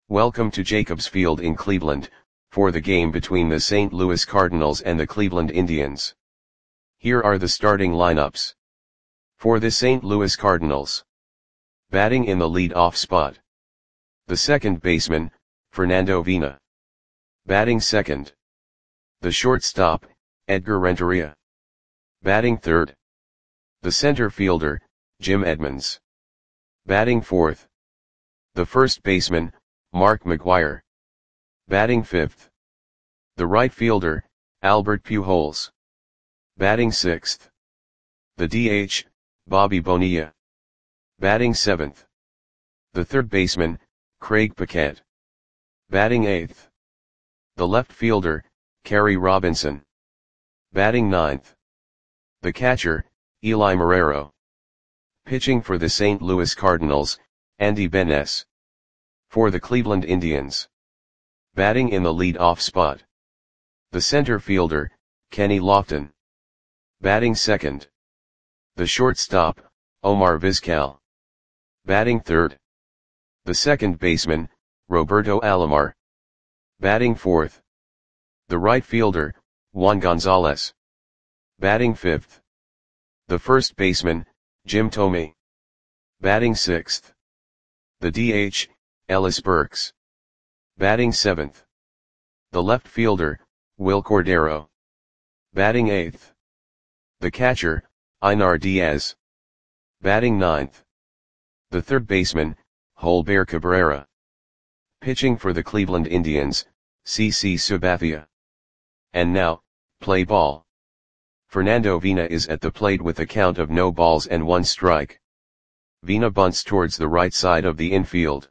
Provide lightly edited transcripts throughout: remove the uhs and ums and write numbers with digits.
Welcome to Jacobs Field in Cleveland, for the game between the St. Louis Cardinals and the Cleveland Indians. Here are the starting lineups. For the St. Louis Cardinals. Batting in the lead-off spot. The second baseman, Fernando Vina. Batting second. The shortstop, Edgar Renteria. Batting third. The center fielder, Jim Edmonds. Batting fourth. The first baseman, Mark McGwire. Batting fifth. The right fielder, Albert Pujols. Batting sixth. The DH, Bobby Bonilla. Batting seventh. The third baseman, Craig Paquette. Batting eighth. The left fielder, Kerry Robinson. Batting ninth. The catcher, Eli Marrero. Pitching for the St. Louis Cardinals, Andy Benes. For the Cleveland Indians. Batting in the lead-off spot. The center fielder, Kenny Lofton. Batting second. The shortstop, Omar Vizquel. Batting third. The second baseman, Roberto Alomar. Batting fourth. The right fielder, Juan Gonzalez. Batting fifth. The first baseman, Jim Thome. Batting sixth. The DH, Ellis Burks. Batting seventh. The left fielder, Wil Cordero. Batting eighth. The catcher, Einar Diaz. Batting ninth. The third baseman, Holber Cabrera. Pitching for the Cleveland Indians, CC Sabathia. And now, play ball. Fernando Vina is at the plate with a count of no balls and one strike. Vina bunts towards the right side of the infield.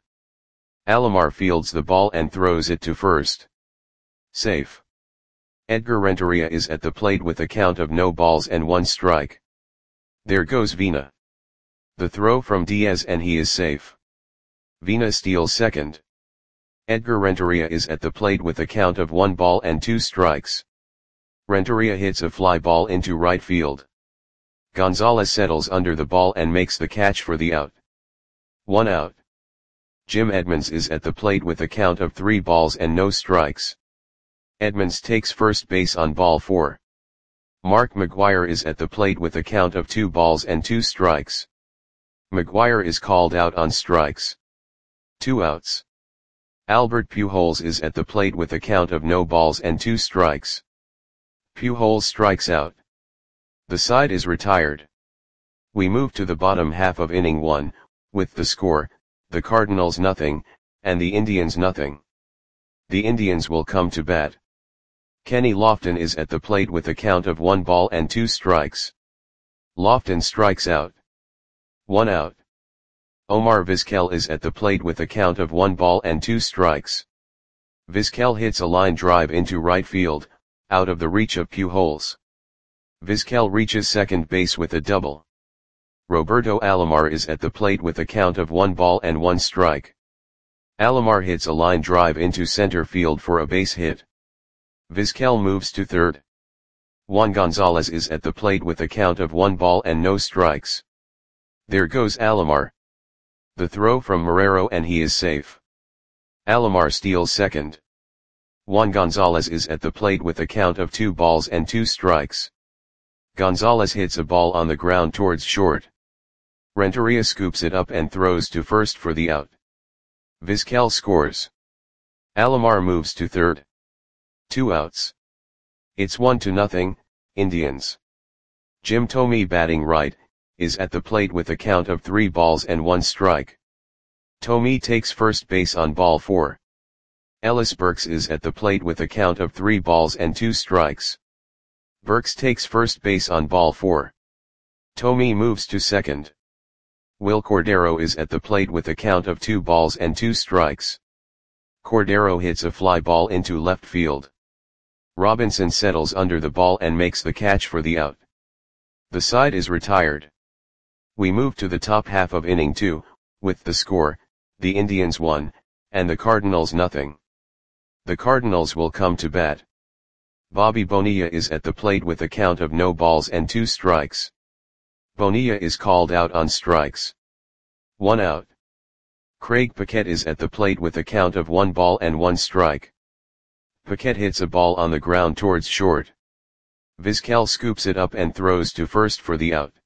Alomar fields the ball and throws it to first. Safe. Edgar Renteria is at the plate with a count of no balls and one strike. There goes Vina. The throw from Diaz and he is safe. Vina steals second. Edgar Renteria is at the plate with a count of 1 ball and 2 strikes. Renteria hits a fly ball into right field. Gonzalez settles under the ball and makes the catch for the out. 1 out. Jim Edmonds is at the plate with a count of 3 balls and no strikes. Edmonds takes first base on ball 4. Mark McGwire is at the plate with a count of 2 balls and 2 strikes. McGwire is called out on strikes. 2 outs. Albert Pujols is at the plate with a count of no balls and 2 strikes. Pujols strikes out. The side is retired. We move to the bottom half of inning 1, with the score, the Cardinals nothing, and the Indians nothing. The Indians will come to bat. Kenny Lofton is at the plate with a count of 1 ball and 2 strikes. Lofton strikes out. 1 out. Omar Vizquel is at the plate with a count of 1 ball and 2 strikes. Vizquel hits a line drive into right field, out of the reach of Pujols. Vizquel reaches second base with a double. Roberto Alomar is at the plate with a count of 1 ball and 1 strike. Alomar hits a line drive into center field for a base hit. Vizquel moves to third. Juan Gonzalez is at the plate with a count of 1 ball and no strikes. There goes Alomar. The throw from Marrero and he is safe. Alomar steals second. Juan Gonzalez is at the plate with a count of 2 balls and 2 strikes. Gonzalez hits a ball on the ground towards short. Renteria scoops it up and throws to first for the out. Vizquel scores. Alomar moves to third. 2 outs. It's 1-0, Indians. Jim Thome, batting right, is at the plate with a count of 3 balls and 1 strike. Thome takes first base on ball 4. Ellis Burks is at the plate with a count of 3 balls and 2 strikes. Burks takes first base on ball 4. Thome moves to second. Wil Cordero is at the plate with a count of 2 balls and 2 strikes. Cordero hits a fly ball into left field. Robinson settles under the ball and makes the catch for the out. The side is retired. We move to the top half of inning 2, with the score, the Indians 1, and the Cardinals nothing. The Cardinals will come to bat. Bobby Bonilla is at the plate with a count of no balls and 2 strikes. Bonilla is called out on strikes. 1 out. Craig Paquette is at the plate with a count of 1 ball and 1 strike. Paquette hits a ball on the ground towards short. Vizquel scoops it up and throws to first for the out.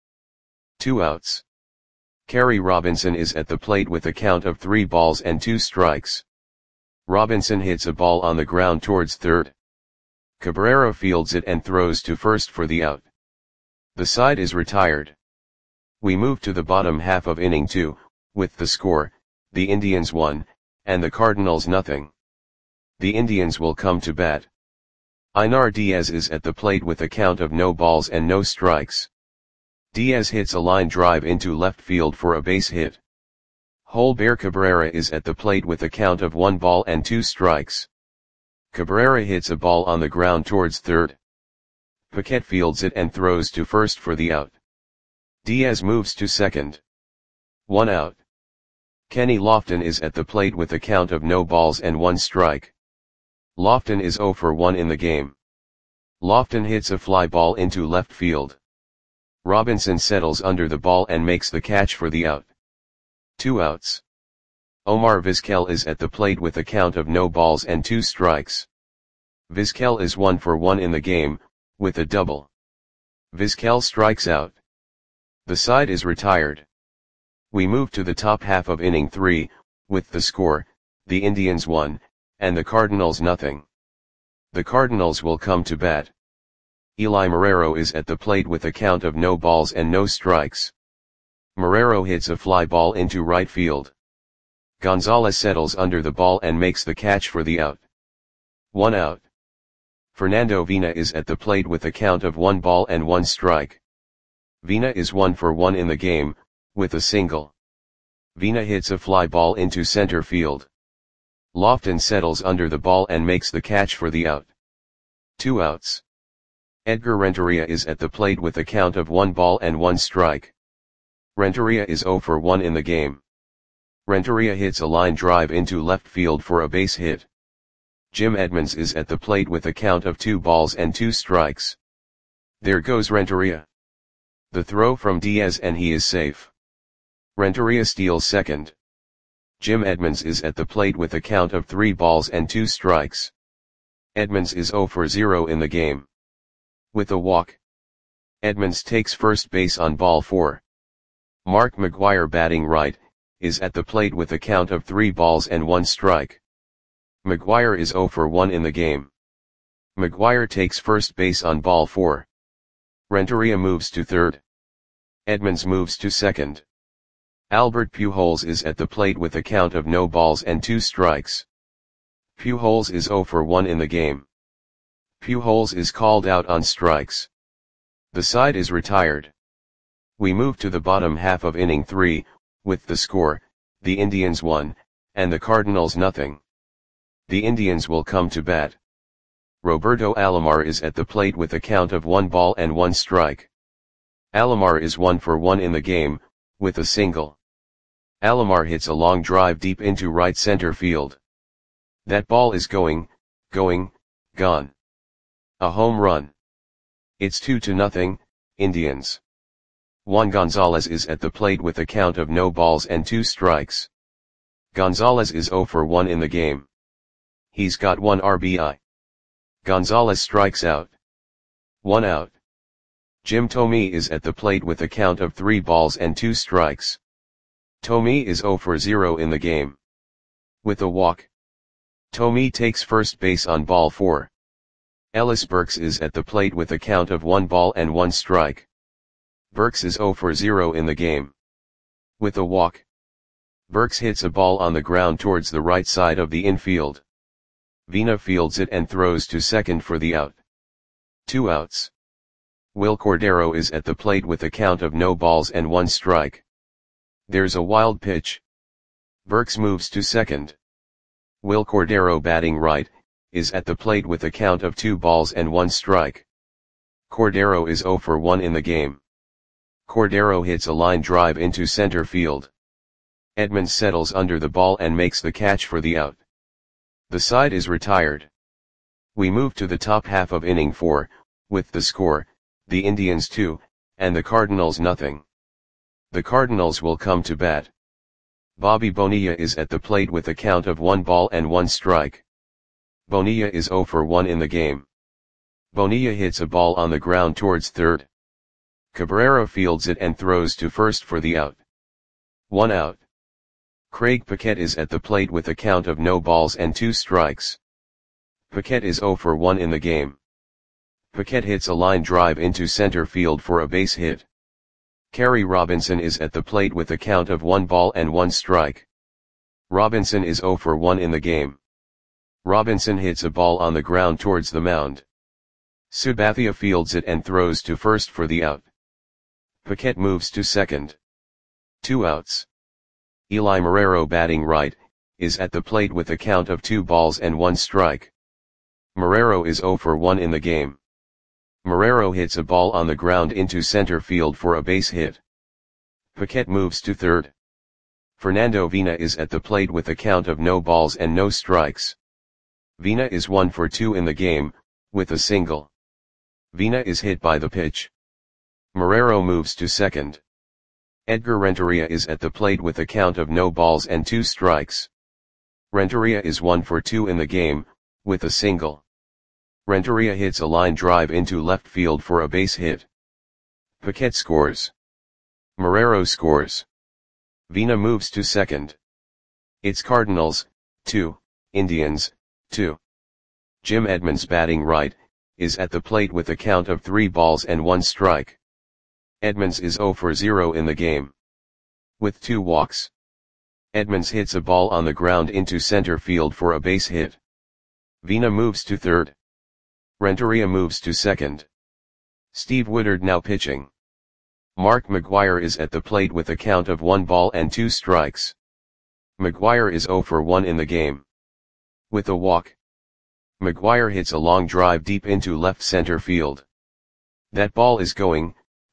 2 outs. Kerry Robinson is at the plate with a count of 3 balls and 2 strikes. Robinson hits a ball on the ground towards third. Cabrera fields it and throws to first for the out. The side is retired. We move to the bottom half of inning 2, with the score, the Indians 1, and the Cardinals nothing. The Indians will come to bat. Einar Diaz is at the plate with a count of no balls and no strikes. Diaz hits a line drive into left field for a base hit. Holber Cabrera is at the plate with a count of 1 ball and 2 strikes. Cabrera hits a ball on the ground towards third. Paquette fields it and throws to first for the out. Diaz moves to second. 1 out. Kenny Lofton is at the plate with a count of no balls and 1 strike. Lofton is 0 for 1 in the game. Lofton hits a fly ball into left field. Robinson settles under the ball and makes the catch for the out. 2 outs. Omar Vizquel is at the plate with a count of no balls and 2 strikes. Vizquel is 1 for 1 in the game, with a double. Vizquel strikes out. The side is retired. We move to the top half of inning 3, with the score, the Indians 1, and the Cardinals nothing. The Cardinals will come to bat. Eli Marrero is at the plate with a count of no balls and no strikes. Marrero hits a fly ball into right field. Gonzalez settles under the ball and makes the catch for the out. 1 out. Fernando Vina is at the plate with a count of 1 ball and 1 strike. Vina is 1 for 1 in the game, with a single. Vina hits a fly ball into center field. Lofton settles under the ball and makes the catch for the out. 2 outs. Edgar Renteria is at the plate with a count of 1 ball and 1 strike. Renteria is 0 for 1 in the game. Renteria hits a line drive into left field for a base hit. Jim Edmonds is at the plate with a count of 2 balls and 2 strikes. There goes Renteria. The throw from Diaz and he is safe. Renteria steals second. Jim Edmonds is at the plate with a count of 3 balls and 2 strikes. Edmonds is 0 for 0 in the game. With a walk. Edmonds takes first base on ball 4. Mark McGwire, batting right, is at the plate with a count of 3 balls and 1 strike. McGwire is 0 for 1 in the game. McGwire takes first base on ball 4. Renteria moves to third. Edmonds moves to second. Albert Pujols is at the plate with a count of no balls and 2 strikes. Pujols is 0 for 1 in the game. Pujols is called out on strikes. The side is retired. We move to the bottom half of inning 3, with the score, the Indians 1, and the Cardinals nothing. The Indians will come to bat. Roberto Alomar is at the plate with a count of 1 ball and 1 strike. Alomar is 1 for 1 in the game, with a single. Alomar hits a long drive deep into right center field. That ball is going, gone. A home run. It's 2-0, Indians. Juan Gonzalez is at the plate with a count of no balls and 2 strikes. Gonzalez is 0 for 1 in the game. He's got 1 RBI. Gonzalez strikes out. 1 out. Jim Thome is at the plate with a count of 3 balls and 2 strikes. Thome is 0 for 0 in the game. With a walk. Thome takes first base on ball 4. Ellis Burks is at the plate with a count of 1 ball and 1 strike. Burks is 0 for 0 in the game. With a walk. Burks hits a ball on the ground towards the right side of the infield. Vina fields it and throws to second for the out. 2 outs. Will Cordero is at the plate with a count of no balls and 1 strike. There's a wild pitch. Burks moves to second. Will Cordero, batting right, is at the plate with a count of 2 balls and 1 strike. Cordero is 0 for 1 in the game. Cordero hits a line drive into center field. Edmonds settles under the ball and makes the catch for the out. The side is retired. We move to the top half of inning 4, with the score, the Indians 2, and the Cardinals nothing. The Cardinals will come to bat. Bobby Bonilla is at the plate with a count of 1 ball and 1 strike. Bonilla is 0 for 1 in the game. Bonilla hits a ball on the ground towards third. Cabrera fields it and throws to first for the out. 1 out. Craig Paquette is at the plate with a count of no balls and 2 strikes. Paquette is 0 for 1 in the game. Paquette hits a line drive into center field for a base hit. Kerry Robinson is at the plate with a count of 1 ball and 1 strike. Robinson is 0 for 1 in the game. Robinson hits a ball on the ground towards the mound. Sabathia fields it and throws to first for the out. Paquette moves to second. 2 outs. Eli Marrero, batting right, is at the plate with a count of 2 balls and 1 strike. Marrero is 0 for 1 in the game. Marrero hits a ball on the ground into center field for a base hit. Paquette moves to third. Fernando Vina is at the plate with a count of no balls and no strikes. Vina is 1 for 2 in the game, with a single. Vina is hit by the pitch. Marrero moves to second. Edgar Renteria is at the plate with a count of no balls and 2 strikes. Renteria is 1 for 2 in the game, with a single. Renteria hits a line drive into left field for a base hit. Paquette scores. Marrero scores. Vina moves to second. It's Cardinals, 2, Indians, 2. Jim Edmonds, batting right, is at the plate with a count of 3 balls and 1 strike. Edmonds is 0 for 0 in the game. With 2 walks. Edmonds hits a ball on the ground into center field for a base hit. Vina moves to third. Renteria moves to second. Steve Woodard now pitching. Mark McGwire is at the plate with a count of 1 ball and 2 strikes. McGwire is 0 for 1 in the game. With a walk. McGwire hits a long drive deep into left center field. That ball is going,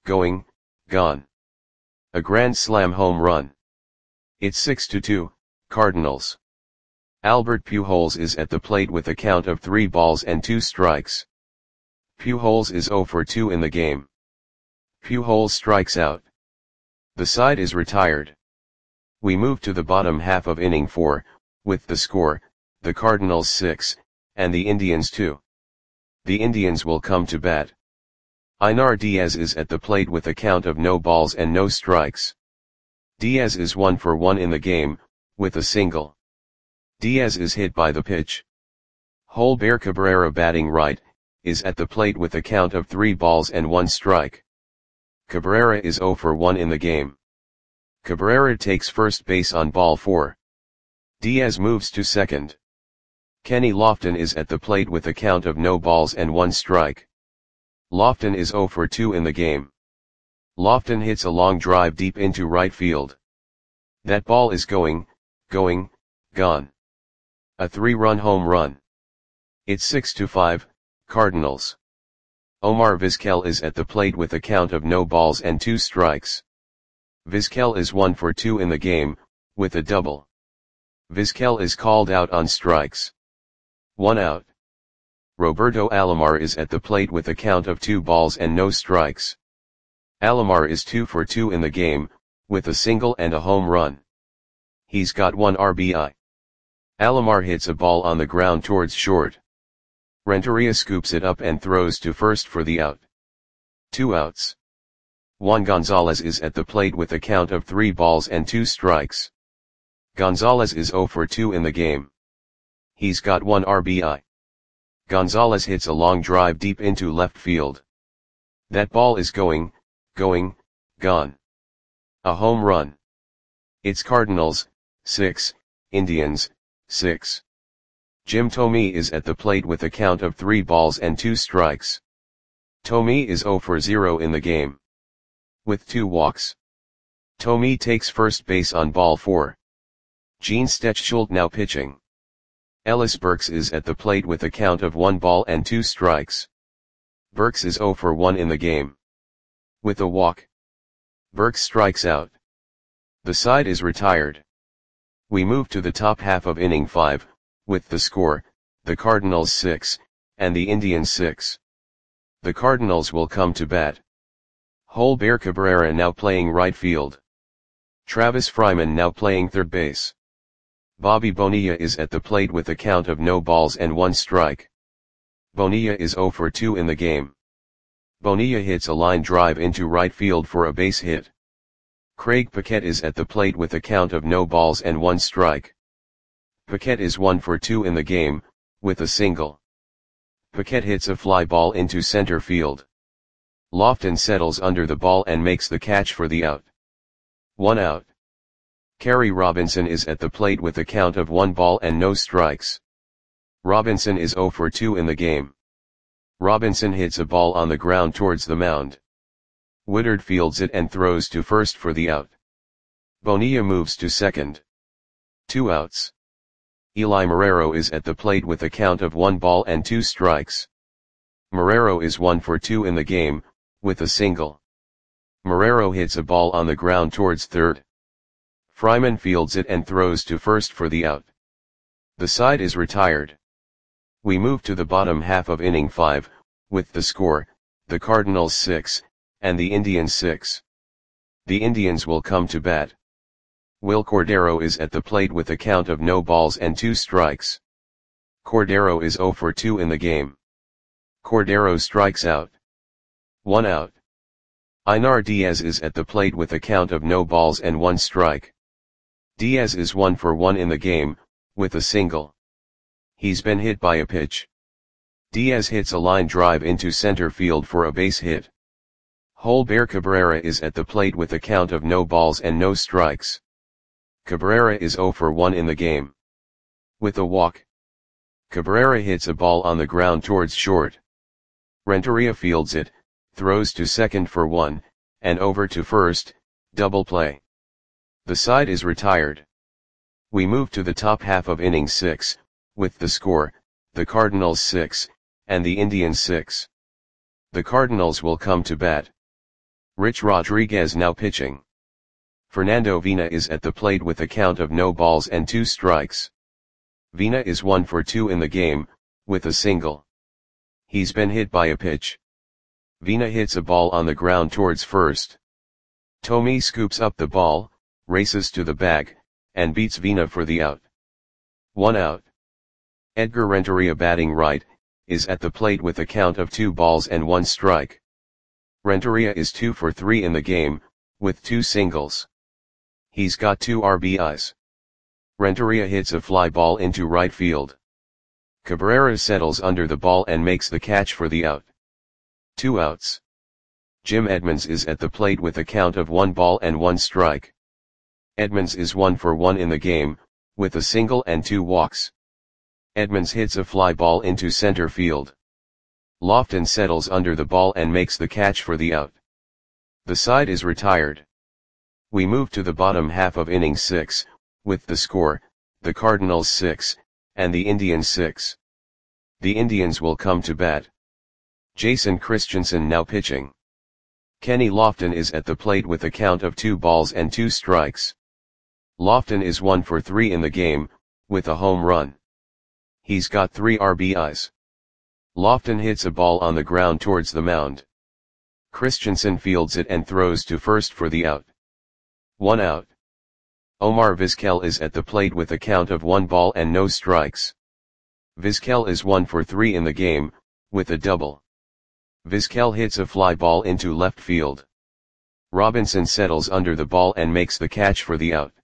gone. A grand slam home run. It's 6-2, Cardinals. Albert Pujols is at the plate with a count of 3 balls and 2 strikes. Pujols is 0 for 2 in the game. Pujols strikes out. The side is retired. We move to the bottom half of inning 4, with the score, the Cardinals 6, and the Indians 2. The Indians will come to bat. Einar Diaz is at the plate with a count of no balls and no strikes. Diaz is 1 for 1 in the game, with a single. Diaz is hit by the pitch. Holber Cabrera, batting right, is at the plate with a count of 3 balls and 1 strike. Cabrera is 0 for 1 in the game. Cabrera takes first base on ball 4. Diaz moves to second. Kenny Lofton is at the plate with a count of no balls and 1 strike. Lofton is 0 for 2 in the game. Lofton hits a long drive deep into right field. That ball is going, gone. A 3-run home run. It's 6-5, Cardinals. Omar Vizquel is at the plate with a count of no balls and 2 strikes. Vizquel is 1 for 2 in the game, with a double. Vizquel is called out on strikes. 1 out. Roberto Alomar is at the plate with a count of 2 balls and no strikes. Alomar is 2 for 2 in the game, with a single and a home run. He's got 1 RBI. Alomar hits a ball on the ground towards short. Renteria scoops it up and throws to first for the out. 2 outs. Juan Gonzalez is at the plate with a count of 3 balls and 2 strikes. Gonzalez is 0 for 2 in the game. He's got 1 RBI. Gonzalez hits a long drive deep into left field. That ball is going, gone. A home run. It's Cardinals, 6, Indians, 6. Jim Thome is at the plate with a count of 3 balls and 2 strikes. Thome is 0 for 0 in the game. With 2 walks. Thome takes first base on ball 4. Gene Stechschult now pitching. Ellis Burks is at the plate with a count of 1 ball and 2 strikes. Burks is 0 for 1 in the game. With a walk. Burks strikes out. The side is retired. We move to the top half of inning 5, with the score, the Cardinals 6, and the Indians 6. The Cardinals will come to bat. Holber Cabrera now playing right field. Travis Fryman now playing third base. Bobby Bonilla is at the plate with a count of no balls and 1 strike. Bonilla is 0 for 2 in the game. Bonilla hits a line drive into right field for a base hit. Craig Paquette is at the plate with a count of no balls and 1 strike. Paquette is 1 for 2 in the game, with a single. Paquette hits a fly ball into center field. Lofton settles under the ball and makes the catch for the out. 1 out. Kerry Robinson is at the plate with a count of 1 ball and no strikes. Robinson is 0 for 2 in the game. Robinson hits a ball on the ground towards the mound. Woodard fields it and throws to first for the out. Bonilla moves to second. 2 outs. Eli Marrero is at the plate with a count of 1 ball and 2 strikes. Marrero is 1 for 2 in the game, with a single. Marrero hits a ball on the ground towards third. Fryman fields it and throws to first for the out. The side is retired. We move to the bottom half of inning 5, with the score, the Cardinals 6, and the Indians 6. The Indians will come to bat. Will Cordero is at the plate with a count of no balls and 2 strikes. Cordero is 0 for 2 in the game. Cordero strikes out. 1 out. Einar Diaz is at the plate with a count of no balls and 1 strike. Diaz is 1 for 1 in the game, with a single. He's been hit by a pitch. Diaz hits a line drive into center field for a base hit. Holber Cabrera is at the plate with a count of no balls and no strikes. Cabrera is 0 for 1 in the game. With a walk. Cabrera hits a ball on the ground towards short. Renteria fields it, throws to second for 1, and over to first, double play. The side is retired. We move to the top half of inning 6, with the score, the Cardinals 6, and the Indians 6. The Cardinals will come to bat. Rich Rodriguez now pitching. Fernando Vina is at the plate with a count of no balls and 2 strikes. Vina is 1 for 2 in the game, with a single. He's been hit by a pitch. Vina hits a ball on the ground towards first. Tommy scoops up the ball, races to the bag, and beats Vina for the out. 1 out. Edgar Renteria batting right, is at the plate with a count of 2 balls and 1 strike. Renteria is 2 for 3 in the game, with 2 singles. He's got 2 RBIs. Renteria hits a fly ball into right field. Cabrera settles under the ball and makes the catch for the out. 2 outs. Jim Edmonds is at the plate with a count of 1 ball and 1 strike. Edmonds is 1 for 1 in the game, with a single and 2 walks. Edmonds hits a fly ball into center field. Lofton settles under the ball and makes the catch for the out. The side is retired. We move to the bottom half of inning 6, with the score, the Cardinals 6, and the Indians 6. The Indians will come to bat. Jason Christensen now pitching. Kenny Lofton is at the plate with a count of 2 balls and 2 strikes. Lofton is 1 for 3 in the game, with a home run. He's got 3 RBIs. Lofton hits a ball on the ground towards the mound. Christensen fields it and throws to first for the out. 1 out. Omar Vizquel is at the plate with a count of 1 ball and no strikes. Vizquel is 1 for 3 in the game, with a double. Vizquel hits a fly ball into left field. Robinson settles under the ball and makes the catch for the out.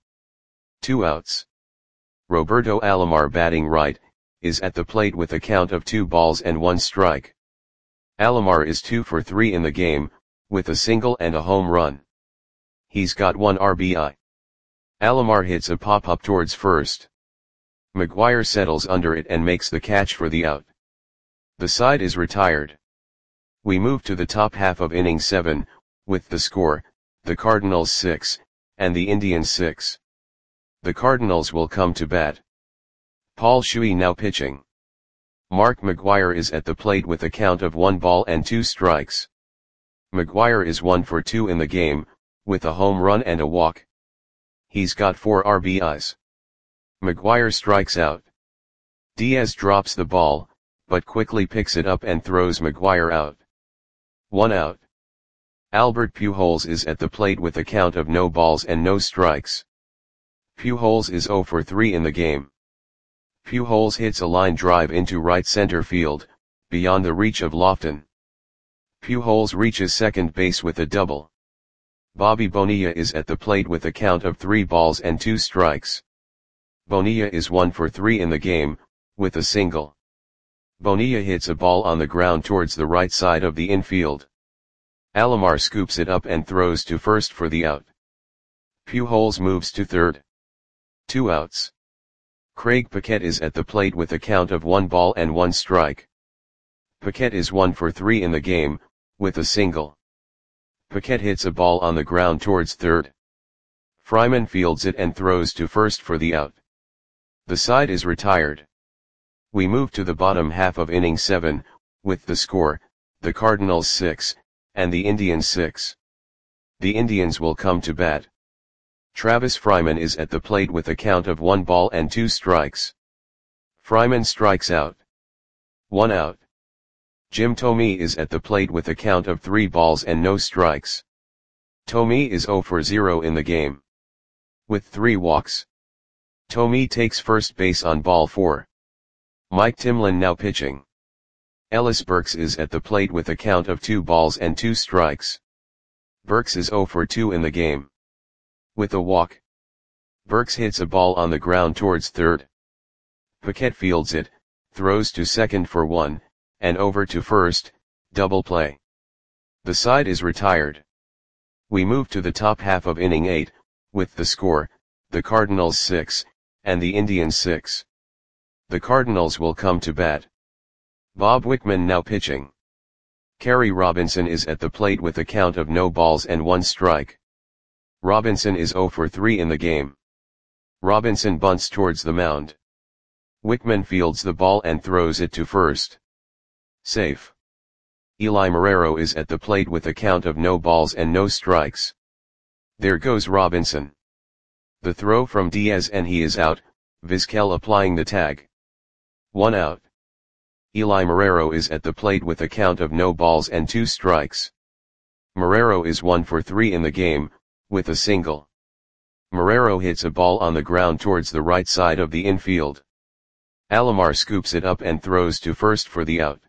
2 outs. Roberto Alomar batting right, is at the plate with a count of 2 balls and 1 strike. Alomar is 2 for 3 in the game, with a single and a home run. He's got 1 RBI. Alomar hits a pop-up towards first. McGuire settles under it and makes the catch for the out. The side is retired. We move to the top half of inning 7, with the score, the Cardinals 6, and the Indians 6. The Cardinals will come to bat. Paul Shuey now pitching. Mark McGuire is at the plate with a count of 1 ball and 2 strikes. McGuire is 1 for 2 in the game, with a home run and a walk. He's got 4 RBIs. McGuire strikes out. Diaz drops the ball, but quickly picks it up and throws McGuire out. 1 out. Albert Pujols is at the plate with a count of no balls and no strikes. Pujols is 0 for 3 in the game. Pujols hits a line drive into right center field, beyond the reach of Lofton. Pujols reaches second base with a double. Bobby Bonilla is at the plate with a count of 3 balls and 2 strikes. Bonilla is 1 for 3 in the game, with a single. Bonilla hits a ball on the ground towards the right side of the infield. Alomar scoops it up and throws to first for the out. Pujols moves to third. 2 outs. Craig Paquette is at the plate with a count of 1 ball and 1 strike. Paquette is 1 for 3 in the game, with a single. Paquette hits a ball on the ground towards third. Fryman fields it and throws to first for the out. The side is retired. We move to the bottom half of inning 7, with the score, the Cardinals 6, and the Indians 6. The Indians will come to bat. Travis Fryman is at the plate with a count of 1 ball and 2 strikes. Fryman strikes out. 1 out. Jim Thome is at the plate with a count of 3 balls and no strikes. Thome is 0 for 0 in the game. With 3 walks. Thome takes first base on ball 4. Mike Timlin now pitching. Ellis Burks is at the plate with a count of 2 balls and 2 strikes. Burks is 0 for 2 in the game. With a walk. Burks hits a ball on the ground towards third. Paquette fields it, throws to second for 1, and over to first, double play. The side is retired. We move to the top half of inning 8, with the score, the Cardinals 6, and the Indians 6. The Cardinals will come to bat. Bob Wickman now pitching. Kerry Robinson is at the plate with a count of no balls and 1 strike. Robinson is 0 for 3 in the game. Robinson bunts towards the mound. Wickman fields the ball and throws it to first. Safe. Eli Marrero is at the plate with a count of no balls and no strikes. There goes Robinson. The throw from Diaz and he is out, Vizquel applying the tag. 1 out. Eli Marrero is at the plate with a count of no balls and 2 strikes. Marrero is 1 for 3 in the game, with a single. Marrero hits a ball on the ground towards the right side of the infield. Alomar scoops it up and throws to first for the out.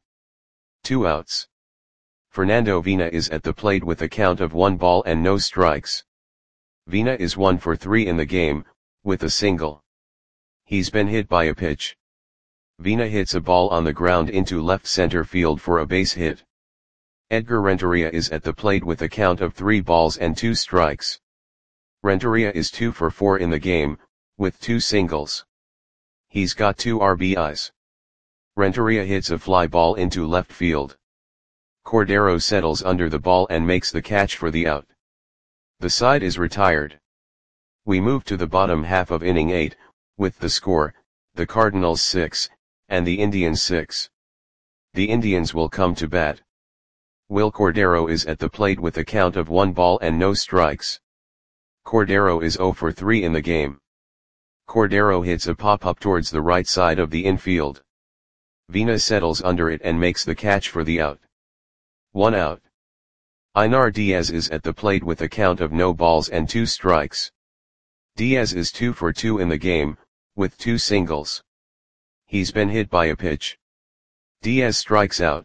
2 outs. Fernando Vina is at the plate with a count of 1 ball and no strikes. Vina is 1 for 3 in the game, with a single. He's been hit by a pitch. Vina hits a ball on the ground into left center field for a base hit. Edgar Renteria is at the plate with a count of 3 balls and 2 strikes. Renteria is 2 for 4 in the game, with 2 singles. He's got 2 RBIs. Renteria hits a fly ball into left field. Cordero settles under the ball and makes the catch for the out. The side is retired. We move to the bottom half of inning 8, with the score, the Cardinals 6, and the Indians 6. The Indians will come to bat. Will Cordero is at the plate with a count of 1 ball and no strikes. Cordero is 0 for 3 in the game. Cordero hits a pop-up towards the right side of the infield. Vina settles under it and makes the catch for the out. 1 out. Einar Diaz is at the plate with a count of no balls and 2 strikes. Diaz is 2 for 2 in the game, with 2 singles. He's been hit by a pitch. Diaz strikes out.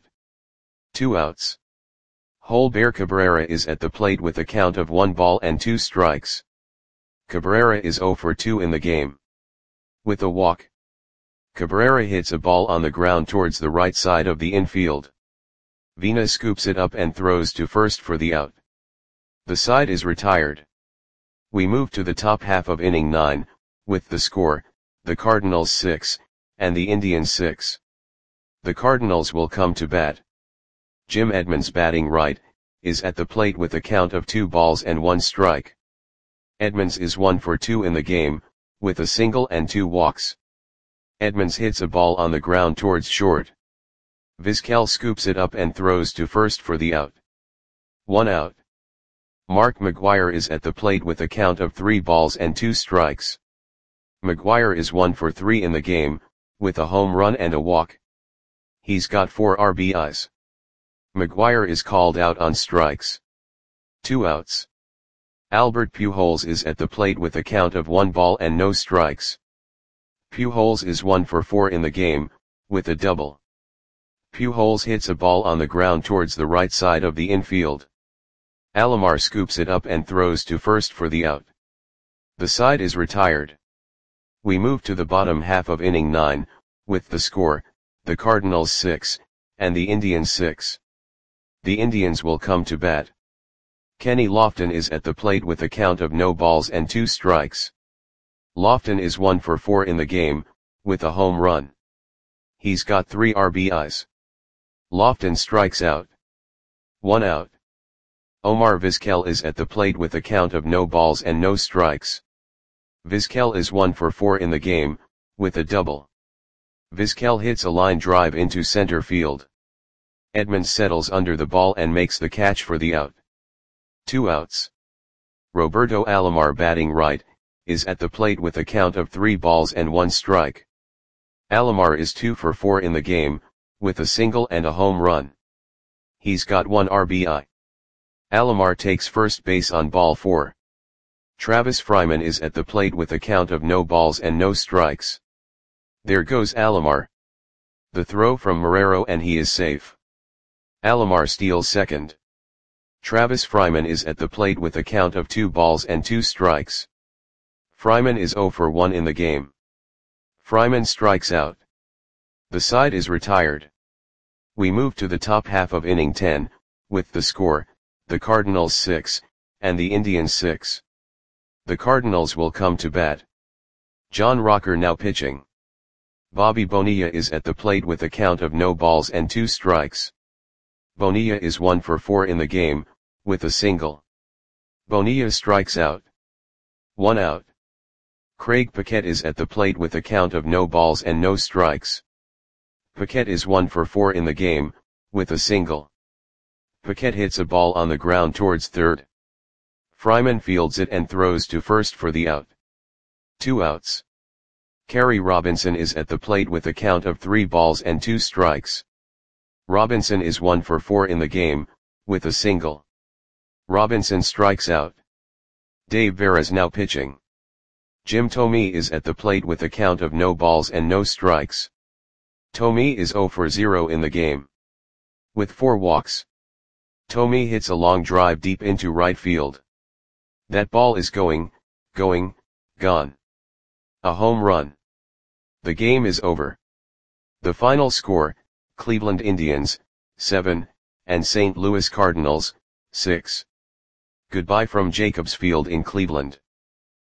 2 outs. Holber Cabrera is at the plate with a count of 1 ball and 2 strikes. Cabrera is 0 for 2 in the game. With a walk. Cabrera hits a ball on the ground towards the right side of the infield. Vina scoops it up and throws to first for the out. The side is retired. We move to the top half of inning 9, with the score, the Cardinals 6, and the Indians 6. The Cardinals will come to bat. Jim Edmonds batting right, is at the plate with a count of 2 balls and 1 strike. Edmonds is 1 for 2 in the game, with a single and 2 walks. Edmonds hits a ball on the ground towards short. Vizquel scoops it up and throws to first for the out. 1 out. Mark McGwire is at the plate with a count of 3 balls and 2 strikes. McGwire is 1 for 3 in the game, with a home run and a walk. He's got 4 RBIs. McGwire is called out on strikes. 2 outs. Albert Pujols is at the plate with a count of 1 ball and no strikes. Pujols is 1 for 4 in the game, with a double. Pujols hits a ball on the ground towards the right side of the infield. Alomar scoops it up and throws to first for the out. The side is retired. We move to the bottom half of inning 9, with the score, the Cardinals 6, and the Indians 6. The Indians will come to bat. Kenny Lofton is at the plate with a count of no balls and 2 strikes. Lofton is 1 for 4 in the game, with a home run. He's got 3 RBIs. Lofton strikes out. 1 out. Omar Vizquel is at the plate with a count of no balls and no strikes. Vizquel is 1 for 4 in the game, with a double. Vizquel hits a line drive into center field. Edmonds settles under the ball and makes the catch for the out. 2 outs. Roberto Alomar, batting right, is at the plate with a count of 3 balls and 1 strike. Alomar is 2 for 4 in the game, with a single and a home run. He's got 1 RBI. Alomar takes first base on ball 4. Travis Fryman is at the plate with a count of no balls and no strikes. There goes Alomar. The throw from Marrero and he is safe. Alomar steals second. Travis Fryman is at the plate with a count of 2 balls and 2 strikes. Fryman is 0 for 1 in the game. Fryman strikes out. The side is retired. We move to the top half of inning 10, with the score, the Cardinals 6, and the Indians 6. The Cardinals will come to bat. John Rocker now pitching. Bobby Bonilla is at the plate with a count of no balls and 2 strikes. Bonilla is 1 for 4 in the game, with a single. Bonilla strikes out. 1 out. Craig Paquette is at the plate with a count of no balls and no strikes. Paquette is 1 for 4 in the game, with a single. Paquette hits a ball on the ground towards third. Fryman fields it and throws to first for the out. 2 outs. Kerry Robinson is at the plate with a count of 3 balls and 2 strikes. Robinson is 1 for 4 in the game, with a single. Robinson strikes out. Dave Veras now pitching. Jim Thome is at the plate with a count of no balls and no strikes. Thome is 0 for 0 in the game. With 4 walks. Thome hits a long drive deep into right field. That ball is going, gone. A home run. The game is over. The final score, Cleveland Indians, 7, and St. Louis Cardinals, 6. Goodbye from Jacobs Field in Cleveland.